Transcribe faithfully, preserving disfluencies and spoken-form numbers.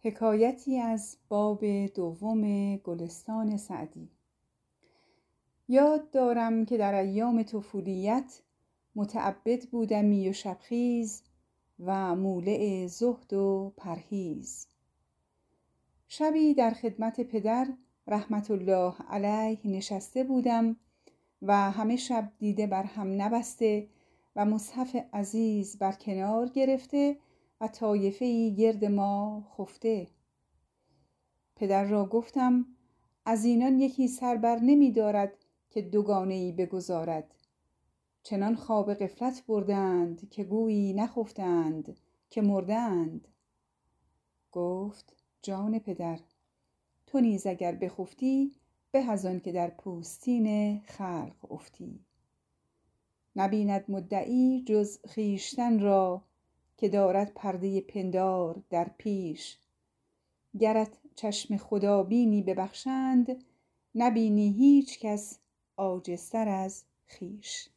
حکایتی از باب دوم گلستان سعدی. یاد دارم که در ایام طفولیت متعبد بودمی و شبخیز و مولع زهد و پرهیز. شبی در خدمت پدر رحمت الله علیه نشسته بودم و همه شب دیده بر هم نبسته و مصحف عزیز بر کنار گرفته و طایفه‌ای گرد ما خفته. پدر را گفتم از اینان یکی سر بر نمی دارد که دوگانه‌ای بگذارد. چنان خواب غفلت بردند که گویی نخفتند که مردند. گفت جان پدر، تو نیز اگر بخفتی به از آن که در پوستین خلق افتی. نبیند مدعی جز خویشتن را که دارد پرده پندار در پیش. گرت چشم خدابینی ببخشند نبینی هیچ کس عاجزتر از خویش.